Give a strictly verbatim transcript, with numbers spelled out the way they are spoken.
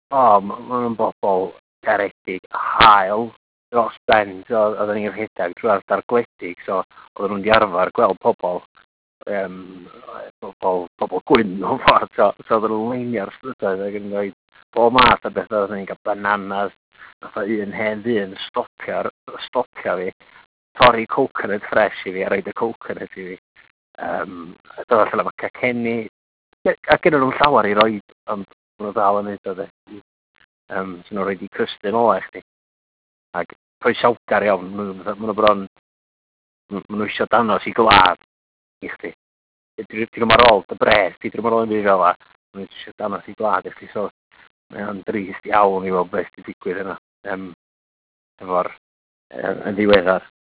O, ma' ma' nhw'n bobl garedig, hael dros ben, so oedden ni'n rhedeg drwy ardal gwledig, so oedden nhw'n 'di arfer gweld pobl, yym, bobl bobl gwyn mewn ffordd, so so oedden nhw'n leinio'r strydoedd ac yn rhoi bob math o betha, oedden ni'n cael bananas, fatha un hen ddyn stopio ar stopio fi, torri coconut fresh i fi a roid y coconut i fi. Yym, dod allan efo cacenni, a gynnon nhw'm llawar i roid, ond ma' nhw dal yn neud o 'de. Yym, so nhw'n roid 'u crysau nôl i chdi, ac croesawgar iawn, ma' nhw fatha ma' nhw bron m- ma' nhw isio danos i gwlad i chdi. Dyn dyn nhw'm ar ôl dy bres di, dyn nhw'm ar ôl unrhyw fel 'a, ma' nhw isio danos i gwlad i chdi, so mae o'n drist iawn i weld be' sy 'di digwydd yna, yym, efo'r yy yn ddiweddar.